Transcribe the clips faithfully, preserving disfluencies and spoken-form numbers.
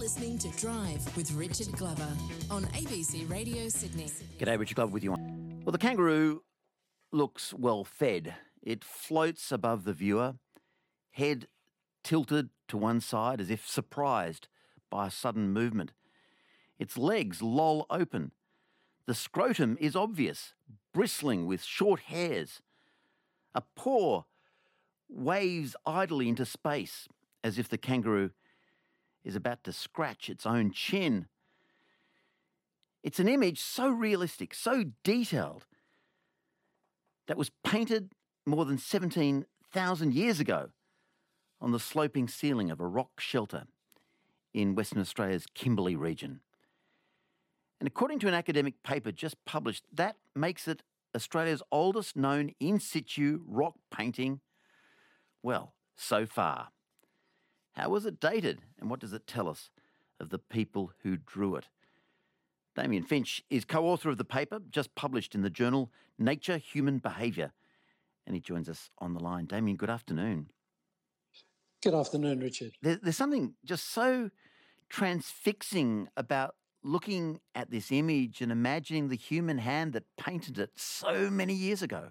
listening to Drive with Richard Glover on A B C Radio Sydney. G'day, Richard Glover with you. Well, the kangaroo looks well fed. It floats above the viewer, head tilted to one side as if surprised by a sudden movement. Its legs loll open. The scrotum is obvious, bristling with short hairs. A paw waves idly into space as if the kangaroo is about to scratch its own chin. It's an image so realistic, so detailed, that was painted more than seventeen thousand years ago on the sloping ceiling of a rock shelter in Western Australia's Kimberley region. And according to an academic paper just published, that makes it Australia's oldest known in situ rock painting, well, so far. How was it dated, and what does it tell us of the people who drew it? Damien Finch is co-author of the paper, just published in the journal Nature Human Behaviour, and he joins us on the line. Damien, good afternoon. Good afternoon, Richard. There, there's something just so transfixing about looking at this image and imagining the human hand that painted it so many years ago.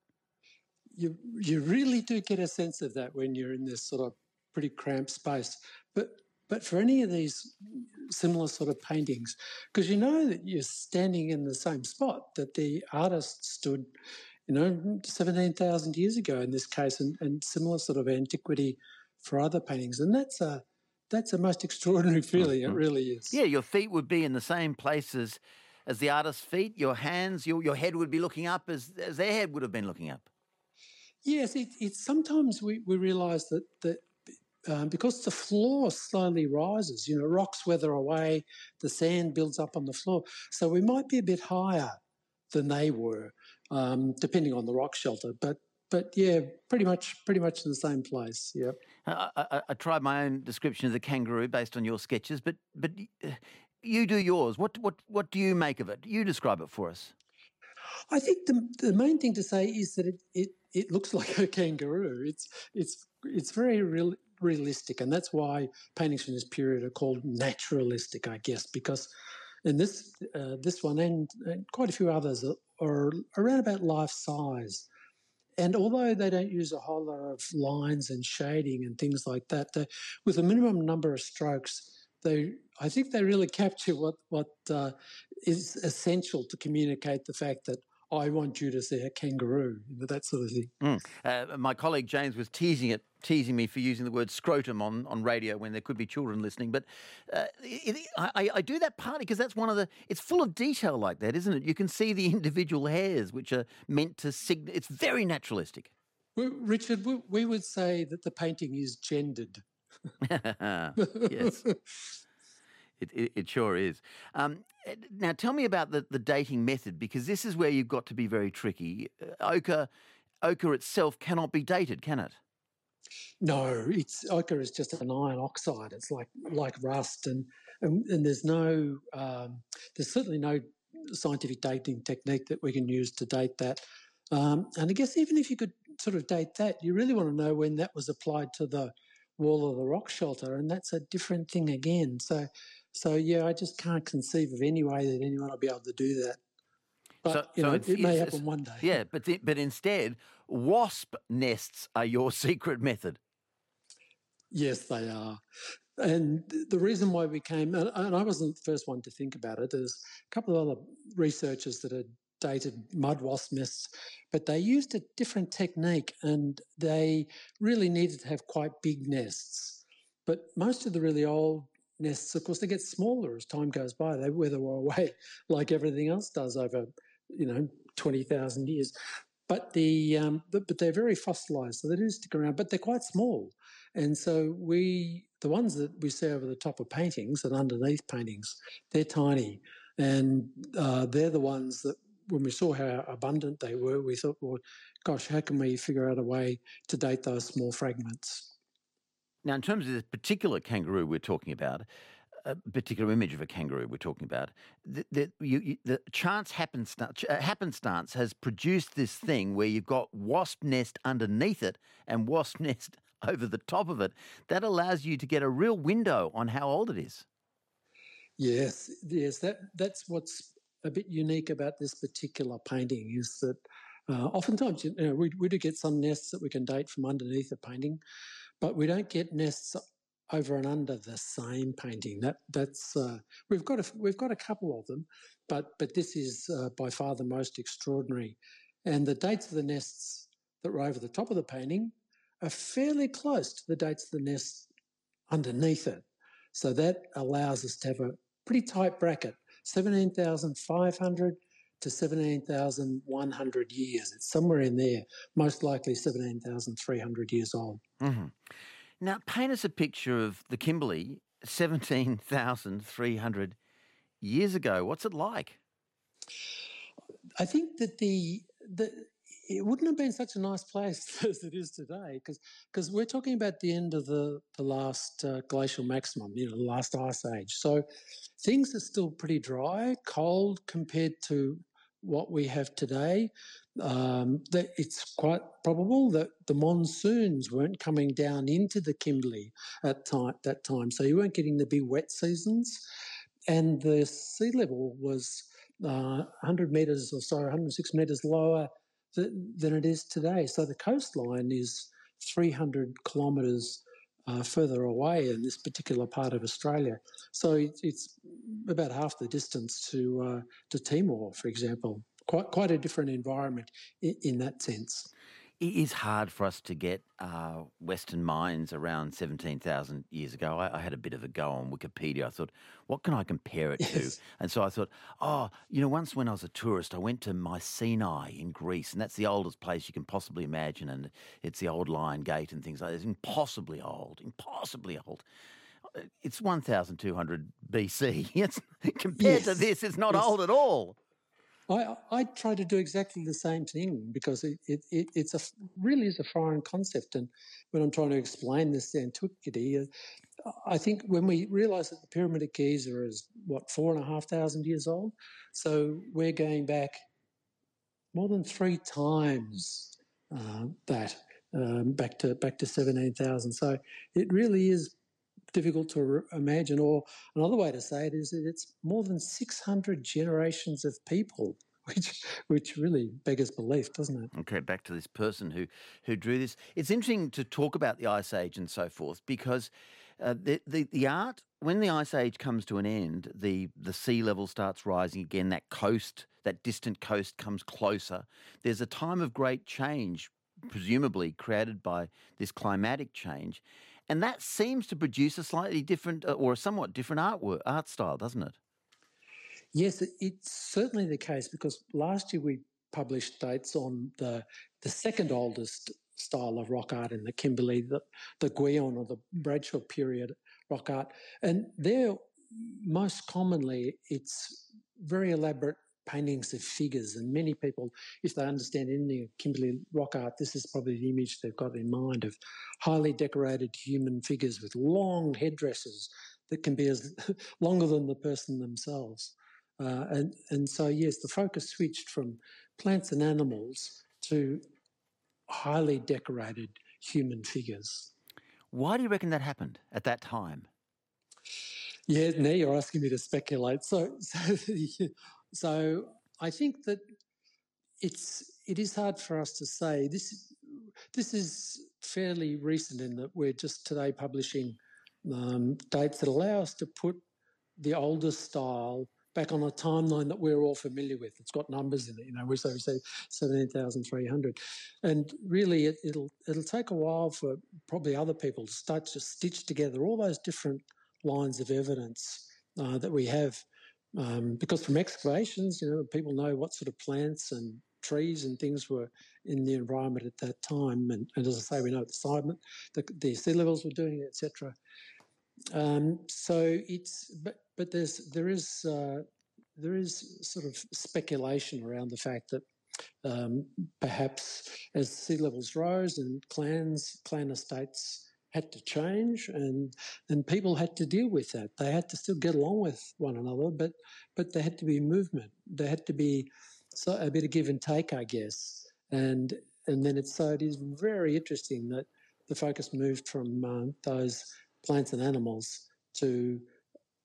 You you really do get a sense of that when you're in this sort of pretty cramped space. But but for any of these similar sort of paintings, because you know that you're standing in the same spot that the artist stood, you know, seventeen thousand years ago in this case, and, and similar sort of antiquity for other paintings. And that's a that's a most extraordinary feeling, mm-hmm. It really is. Yeah, your feet would be in the same place as, as the artist's feet. Your hands, your your head would be looking up as, as their head would have been looking up. Yes, it, it's sometimes we, we realise that, that um, because the floor slowly rises, you know, rocks weather away, the sand builds up on the floor. So we might be a bit higher than they were, um, depending on the rock shelter. But but yeah, pretty much pretty much in the same place. Yep. I, I, I tried my own description of the kangaroo based on your sketches, but but you do yours. What what what do you make of it? You describe it for us. I think the the main thing to say is that it it, it looks like a kangaroo. It's it's it's very real, realistic, and that's why paintings from this period are called naturalistic, I guess, because in this uh, this one and, and quite a few others are, are around about life size. And although they don't use a whole lot of lines and shading and things like that, they, with a minimum number of strokes, they I think they really capture what what uh, is essential to communicate the fact that I want you to see a kangaroo, you know, that sort of thing. Mm. Uh, my colleague James was teasing it, teasing me for using the word scrotum on, on radio when there could be children listening. But uh, it, I, I do that partly because that's one of the. It's full of detail like that, isn't it? You can see the individual hairs, which are meant to signal. It's very naturalistic. Well, Richard, we, we would say that the painting is gendered. Yes. It, it, it sure is. Um, now, tell me about the, the dating method, because this is where you've got to be very tricky. Uh, ochre, ochre itself cannot be dated, can it? No, it's ochre is just an iron oxide. It's like like rust, and and, and there's no um, there's certainly no scientific dating technique that we can use to date that. Um, and I guess even if you could sort of date that, you really want to know when that was applied to the wall of the rock shelter, and that's a different thing again. So. So, yeah, I just can't conceive of any way that anyone will be able to do that. But, so, you so know, it's, it may it's, happen one day. Yeah, but the, but instead, wasp nests are your secret method. Yes, they are. And the reason why we came, and I wasn't the first one to think about it, there's a couple of other researchers that had dated mud wasp nests, but they used a different technique, and they really needed to have quite big nests. But most of the really old nests, of course, they get smaller as time goes by. They wither away like everything else does over, you know, twenty thousand years. But the um, but, but they're very fossilised, so they do stick around, but they're quite small. And so we, the ones that we see over the top of paintings and underneath paintings, they're tiny. And uh, they're the ones that when we saw how abundant they were, we thought, well, gosh, how can we figure out a way to date those small fragments? Now, in terms of this particular kangaroo we're talking about, a particular image of a kangaroo we're talking about, the, the, you, you, the chance happenstance, uh, happenstance has produced this thing where you've got wasp nest underneath it and wasp nest over the top of it. That allows you to get a real window on how old it is. Yes, yes, that that's what's a bit unique about this particular painting is that uh, oftentimes you know, we, we do get some nests that we can date from underneath a painting, but we don't get nests over and under the same painting. That that's uh, we've got a we've got a couple of them, but but this is uh, by far the most extraordinary, and the dates of the nests that were over the top of the painting are fairly close to the dates of the nests underneath it. So that allows us to have a pretty tight bracket, seventeen thousand five hundred to seventeen thousand one hundred years. It's somewhere in there, most likely seventeen thousand three hundred years old. Mm-hmm. Now, paint us a picture of the Kimberley seventeen thousand three hundred years ago. What's it like? I think that the the it wouldn't have been such a nice place as it is today because because we're talking about the end of the the last uh, glacial maximum, you know, the last ice age. So things are still pretty dry, cold compared to what we have today. Um, that it's quite probable that the monsoons weren't coming down into the Kimberley at time, that time, so you weren't getting the big wet seasons, and the sea level was uh, one hundred metres or so, one hundred six metres lower th- than it is today. So the coastline is three hundred kilometres uh, further away in this particular part of Australia. So it, it's about half the distance to uh, to Timor, for example. Quite quite a different environment in, in that sense. It is hard for us to get uh, Western minds around seventeen thousand years ago. I, I had a bit of a go on Wikipedia. I thought, what can I compare it to? Yes. And so I thought, oh, you know, once when I was a tourist, I went to Mycenae in Greece, and that's the oldest place you can possibly imagine. And it's the old Lion Gate and things like that. It's impossibly old, impossibly old. It's one thousand two hundred B C. It's, compared to Yes. this, it's not Yes. old at all. I, I try to do exactly the same thing because it, it, it it's a really is a foreign concept, and when I'm trying to explain this antiquity, uh, I think when we realise that the Pyramid of Giza is what four and a half thousand years old, so we're going back more than three times uh, that um, back to back to seventeen thousand. So it really is difficult to re- imagine. Or another way to say it is that it's more than six hundred generations of people, which which really beggars belief, doesn't it? Okay, back to this person who who drew this. It's interesting to talk about the Ice Age and so forth because uh, the, the the art when the Ice Age comes to an end, the the sea level starts rising again. That coast, that distant coast, comes closer. There's a time of great change, presumably created by this climatic change, and that seems to produce a slightly different uh, or a somewhat different artwork art style, doesn't it? Yes, it, it's certainly the case because last year we published dates on the the second oldest style of rock art in the Kimberley, the, the Gwion or the Bradshaw period rock art. And there, most commonly, it's very elaborate paintings of figures. And many people, if they understand anything of Kimberley rock art, this is probably the image they've got in mind of highly decorated human figures with long headdresses that can be as longer than the person themselves. Uh, and, and so, yes, the focus switched from plants and animals to highly decorated human figures. Why do you reckon that happened at that time? Yeah, now you're asking me to speculate. So, so, so I think that it's it is hard for us to say. This this is fairly recent in that we're just today publishing um, dates that allow us to put the older style back on a timeline that we're all familiar with. It's got numbers in it, you know. We say we say seventeen thousand three hundred, and really it, it'll it'll take a while for probably other people to start to stitch together all those different lines of evidence uh, that we have, um, because from excavations, you know, people know what sort of plants and trees and things were in the environment at that time, and, and as I say, we know the climate, the, the sea levels were doing, et cetera. Um, so it's but but there's there is uh, there is sort of speculation around the fact that um, perhaps as sea levels rose and clans clan estates had to change and and people had to deal with that. They had to still get along with one another, but but there had to be movement. There had to be so a bit of give and take, I guess. And and then it's so it is very interesting that the focus moved from uh, those plants and animals to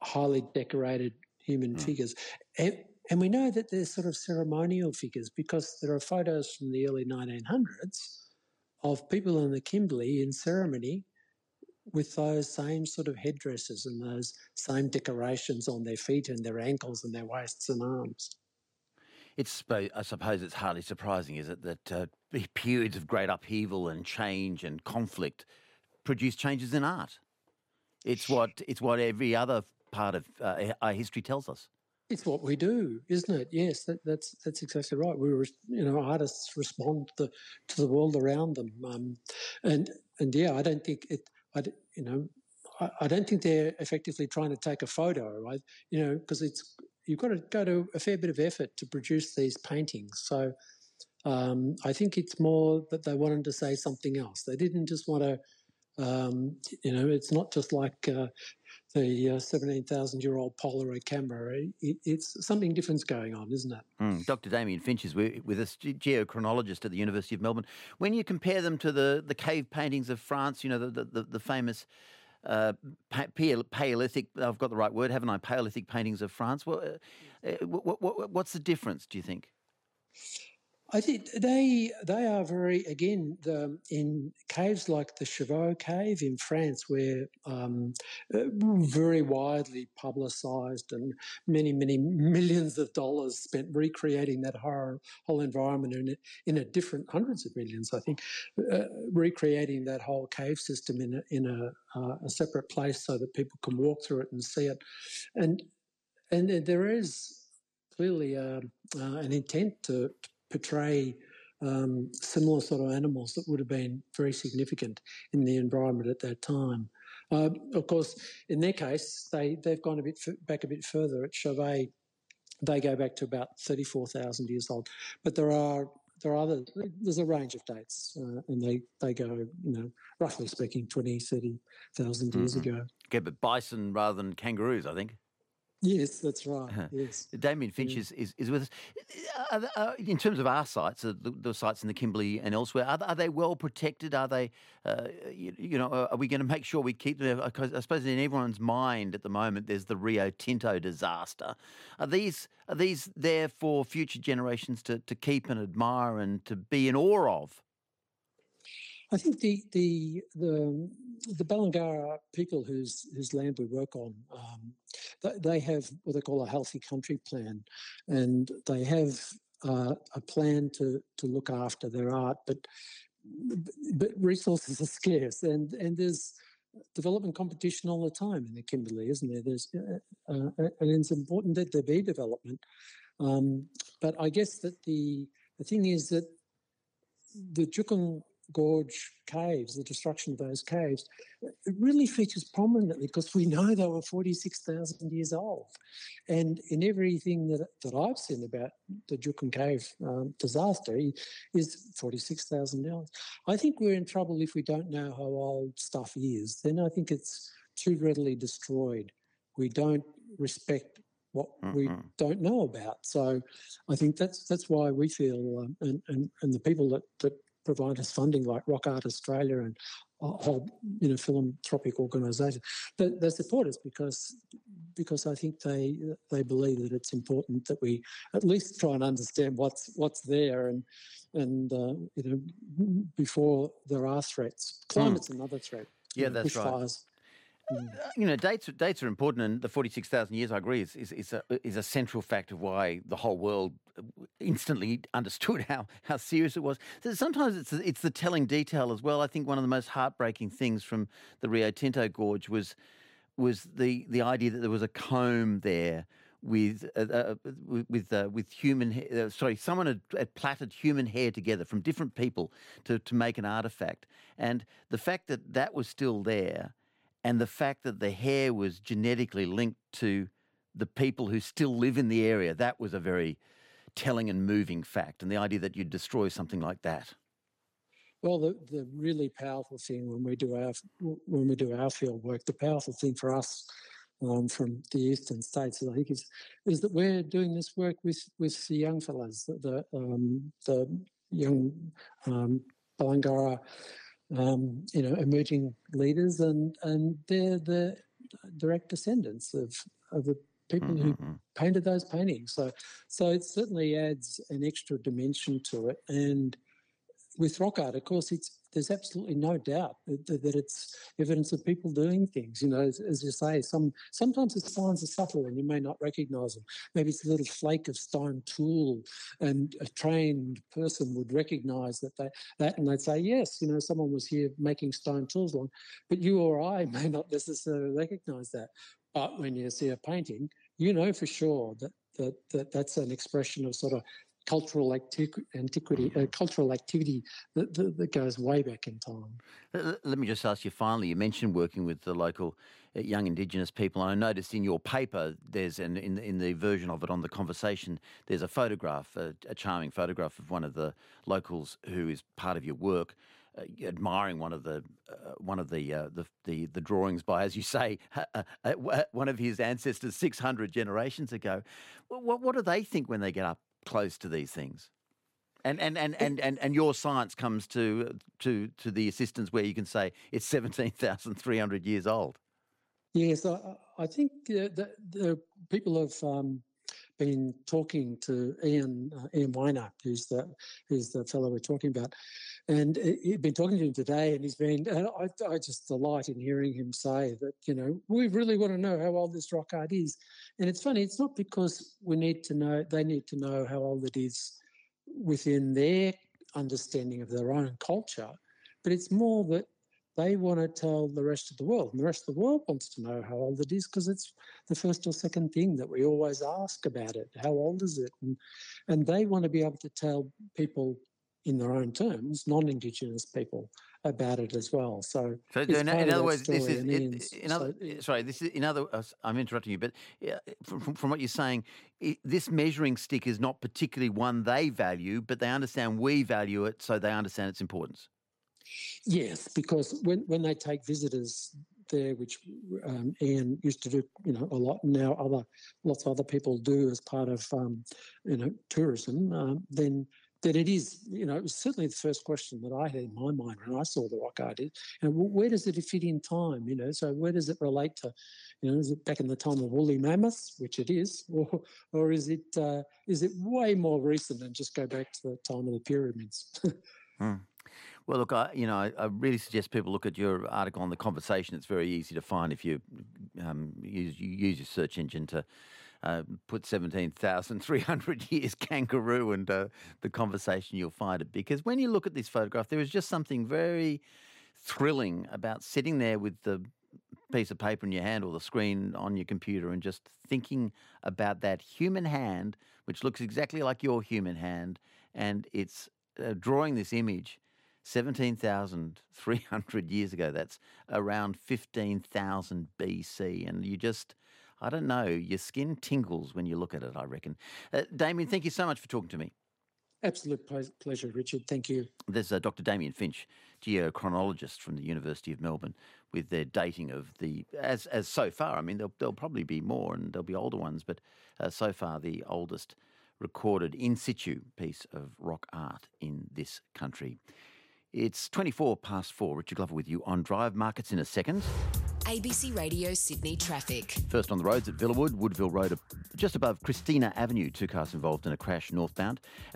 highly decorated human Mm. figures. And, and we know that they're sort of ceremonial figures because there are photos from the early nineteen hundreds of people in the Kimberley in ceremony with those same sort of headdresses and those same decorations on their feet and their ankles and their waists and arms. It's, I suppose it's hardly surprising, is it, that uh, periods of great upheaval and change and conflict produce changes in art. It's what it's what every other part of uh, our history tells us. It's what we do, isn't it? Yes, that, that's that's exactly right. We, you know, artists respond to the to the world around them, um, and and yeah, I don't think it. I, you know, I, I don't think they're effectively trying to take a photo, right? You know, because it's you've got to go to a fair bit of effort to produce these paintings. So um, I think it's more that they wanted to say something else. They didn't just want to. Um, you know, it's not just like. Uh, the uh, seventeen thousand year old Polaroid camera. It, it's something different's going on, isn't it? Mm. Doctor Damien Finch is with us, geochronologist at the University of Melbourne. When you compare them to the, the cave paintings of France, you know, the, the, the famous uh, Paleolithic, I've got the right word, haven't I, Paleolithic paintings of France, what, uh, what, what, what's the difference, do you think? I think they they are very, again, the, in caves like the Chauveau cave in France, where um, very widely publicised and many, many millions of dollars spent recreating that whole, whole environment in a, in a different, hundreds of millions, I think, uh, recreating that whole cave system in a, in a, uh, a separate place so that people can walk through it and see it. And, and there is clearly uh, uh, an intent to portray um, similar sort of animals that would have been very significant in the environment at that time. Uh, of course, in their case, they, they've gone a bit f- back a bit further. At Chauvet, they go back to about thirty-four thousand years old. But there are there are other, there's a range of dates, uh, and they, they go, you know, roughly speaking, twenty, thirty thousand years Mm-hmm. ago. Okay, but bison rather than kangaroos, I think. Yes, that's right. Yes, Damien Finch yeah. is, is, is with us. Are, are, in terms of our sites, the, the sites in the Kimberley and elsewhere, are, are they well protected? Are they, uh, you, you know, are we going to make sure we keep them? I suppose in everyone's mind at the moment, there's the Rio Tinto disaster. Are these are these there for future generations to, to keep and admire and to be in awe of? I think the the the the Balangara people whose whose land we work on, um, they, they have what they call a healthy country plan, and they have uh, a plan to to look after their art, but but resources are scarce, and and there's development competition all the time in the Kimberley, isn't there? There's uh, uh, and it's important that there be development, um, but I guess that the the thing is that the Juukan Gorge caves, the destruction of those caves, it really features prominently because we know they were forty-six thousand years old. And in everything that, that I've seen about the Juukan Cave um, disaster is forty-six thousand years. I think we're in trouble if we don't know how old stuff is. Then I think it's too readily destroyed. We don't respect what mm-hmm. we don't know about. So I think that's that's why we feel, um, and, and, and the people that, that provide us funding like Rock Art Australia and a whole, you know, philanthropic organisation, they, they support us because because I think they they believe that it's important that we at least try and understand what's what's there and and uh, you know, before there are threats. Climate's mm. another threat. Yeah, you know, that's right. Bushfires. Mm. You know, dates dates are important, and the forty-six thousand years, I agree, is, is is a is a central fact of why the whole world instantly understood how, how serious it was. So sometimes it's it's the telling detail as well. I think one of the most heartbreaking things from the Rio Tinto Gorge was was the the idea that there was a comb there with uh, uh, with uh, with human hair. Uh, sorry, someone had, had plaited human hair together from different people to to make an artifact, and the fact that that was still there. And the fact that the hair was genetically linked to the people who still live in the area, that was a very telling and moving fact. And the idea that you'd destroy something like that. Well, the, the really powerful thing when we do our when we do our field work, the powerful thing for us um, from the eastern states, I think, is is that we're doing this work with with the young fellas, the the, um, the young um, Balangara. Um, you know, emerging leaders, and and they're the direct descendants of, of the people who Mm-hmm. painted those paintings. So, so it certainly adds an extra dimension to it. And with rock art, of course, it's there's absolutely no doubt that, that it's evidence of people doing things. You know, as, as you say, some sometimes the signs are subtle and you may not recognise them. Maybe it's a little flake of stone tool, and a trained person would recognise that they, that, and they'd say, yes, you know, someone was here making stone tools long, but you or I may not necessarily recognise that. But when you see a painting, you know for sure that that, that that's an expression of sort of cultural antiqu- antiquity, uh, cultural activity that, that, that goes way back in time. Let let me just ask you finally, you mentioned working with the local uh, young Indigenous people, and I noticed in your paper, there's an, in, in the version of it on The Conversation, there's a photograph, a, a charming photograph of one of the locals who is part of your work, uh, admiring one of the uh, one of the, uh, the the the drawings by, as you say, uh, uh, one of his ancestors six hundred generations ago. What, what do they think when they get up close to these things? And and, and, and, and and your science comes to to to the assistance where you can say it's seventeen thousand three hundred years old. Yes, I, I think the, the, the people have um, been talking to Ian uh, Ian Weiner, who's the who's the fellow we're talking about, and he'd been talking to him today, and he's been. And I, I just delight in hearing him say that, you know, we really want to know how old this rock art is, and it's funny. It's not because we need to know; they need to know how old it is within their understanding of their own culture, but it's more that they want to tell the rest of the world, and the rest of the world wants to know how old it is because it's the first or second thing that we always ask about it. How old is it? And, and they want to be able to tell people in their own terms, non-Indigenous people, about it as well. So, So it's in, part in of other that words, this story, is and it, Ian's- in other. so- Sorry, this is in other. uh, I'm interrupting you, but uh, from, from from what you're saying, it, this measuring stick is not particularly one they value, but they understand we value it, so they understand its importance. Yes, because when, when they take visitors there, which um, Ian used to do, you know, a lot, and now other lots of other people do as part of, um, you know, tourism, um, then then it is, you know, it was certainly the first question that I had in my mind when I saw the rock art is, you know, where does it fit in time? You know, so where does it relate to, you know, is it back in the time of woolly mammoths, which it is, or or is it uh, is it way more recent and just go back to the time of the pyramids? Hmm. Well, look, I, you know, I, I really suggest people look at your article on The Conversation. It's very easy to find if you um, use, you use your search engine to uh, put seventeen thousand three hundred years kangaroo and uh, The Conversation, you'll find it. Because when you look at this photograph, there is just something very thrilling about sitting there with the piece of paper in your hand or the screen on your computer and just thinking about that human hand, which looks exactly like your human hand, and it's uh, drawing this image seventeen thousand three hundred years ago. That's around fifteen thousand B C. And you just, I don't know, your skin tingles when you look at it, I reckon. Uh, Damien, thank you so much for talking to me. Absolute ple- pleasure, Richard. Thank you. There's uh, Doctor Damien Finch, geochronologist from the University of Melbourne, with their dating of the, as as so far, I mean, there'll, there'll probably be more and there'll be older ones, but uh, so far the oldest recorded in situ piece of rock art in this country. It's twenty-four past four. Richard Glover with you on Drive. Markets in a second. A B C Radio Sydney traffic. First on the roads at Villawood, Woodville Road, just above Christina Avenue. Two cars involved in a crash northbound.